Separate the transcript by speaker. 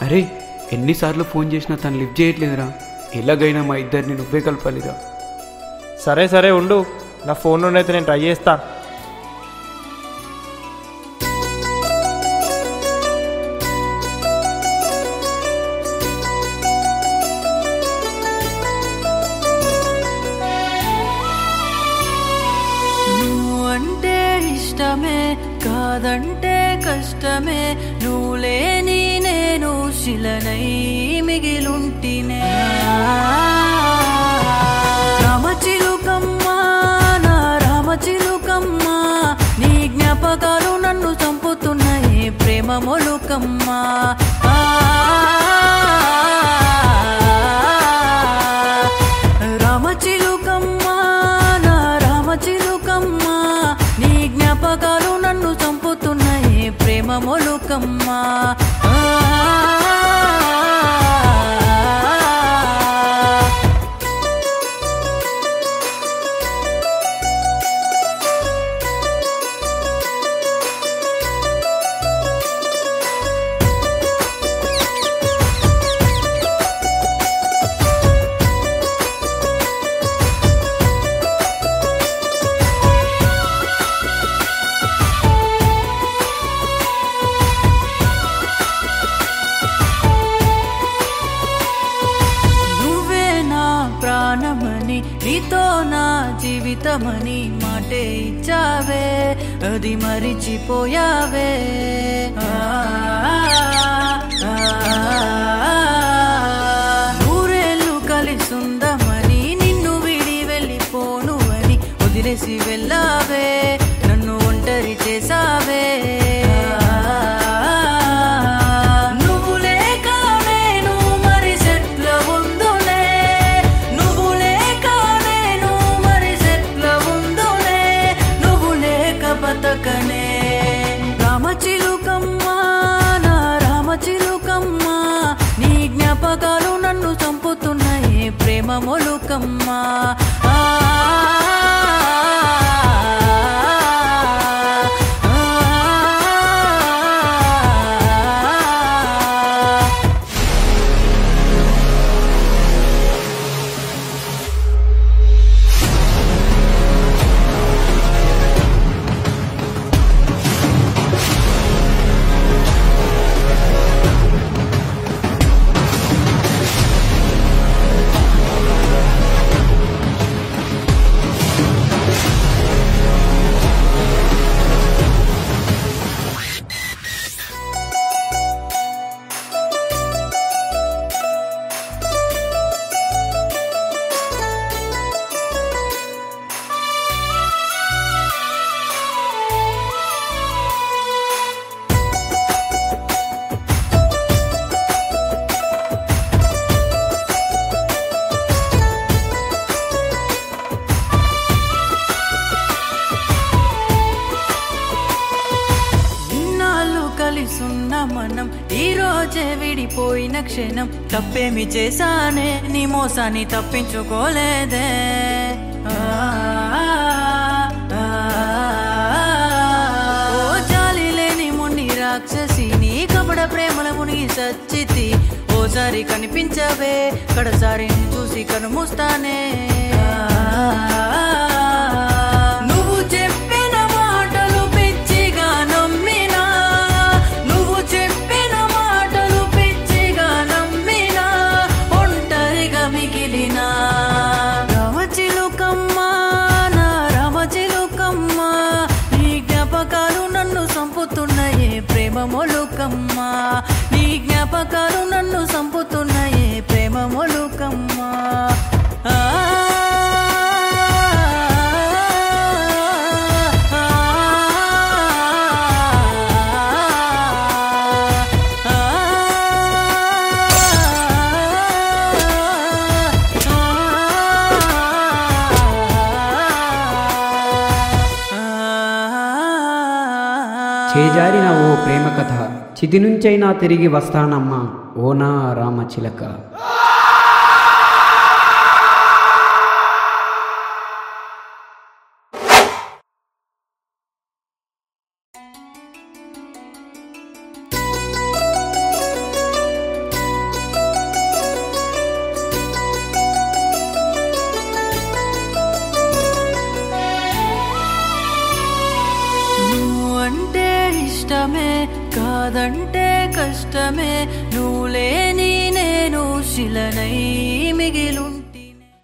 Speaker 1: అరే ఎన్నిసార్లు ఫోన్ చేసినా తను లిఫ్ట్ చేయట్లేదురా. ఎలాగైనా మా ఇద్దరిని నువ్వే కలపాలిరా.
Speaker 2: సరే సరే ఉండు, నా ఫోన్ నుండి అయితే నేను ట్రై చేస్తా.
Speaker 3: నువ్వంటే ఇష్టమే కాదంటే కష్టమే, నువ్వు లేని నేను శిలనై మిగిలుంటినే. రామచిలుకమ్మ నా రామచిలుకమ్మ, నీ జ్ఞాపకాలు నన్ను చంపుతున్నాయి ప్రేమ మొలుకమ్మ. రామచిలుకమ్మ నా రామచిలుకమ్మ, నీ జ్ఞాపకాలు నన్ను చంపుతున్నాయి ప్రేమ మొలుకమ్మ. ప్రాణమని నీతో నా జీవితమని మాటే ఇచ్చావే, అది మరిచిపోయావే. నూరేళ్ళు కలిసుందమని నిన్ను విడి వెళ్ళిపోను అని వదిలేసి వెళ్ళావే, నన్ను ఒంటరి చేసావే. రామచిలుకమ్మ నా రామచిలుకమ్మ, నీ జ్ఞాపకాలు నన్ను చంపుతున్నాయి ప్రేమ మొలుకమ్మ. కలిసున్న మనం ఈ రోజే విడిపోయిన క్షణం, తప్పేమి చేశానే నీ మోసాన్ని తప్పించుకోలేదే. ఓ జాలి లేని మొండి రాక్షసి, నీ కపడ ప్రేమల మునిగి సచ్చితి. ఓసారి కనిపించవే, కడసారి చూసి కనుమూస్తానే. నువ్వు చెప్పిన మాటలు పిచ్చిగా నమ్మినా, నువ్వు చెప్పిన మాటలు పిచ్చిగా నమ్మినా, ఒంటరిగా మిగిలినా. రామచిలుకమ్మ నా రామచిలుకమ్మ, నీ జ్ఞాపకాలు నన్ను చంపుతున్నాయే ప్రేమ మొలుకమ్మ. నీ జ్ఞాపకాలు నన్ను చంపుతున్నాయే ప్రేమ మొలుకమ్మ.
Speaker 1: చేజారిన ఓ ప్రేమ కథ, చితి నుంచైనా తిరిగి వస్తానమ్మా ఓ నా రామచిలక.
Speaker 3: ఇష్టమే కాదంటే కష్టమే నువ్వు లేని నేను శిలనై మిగిలు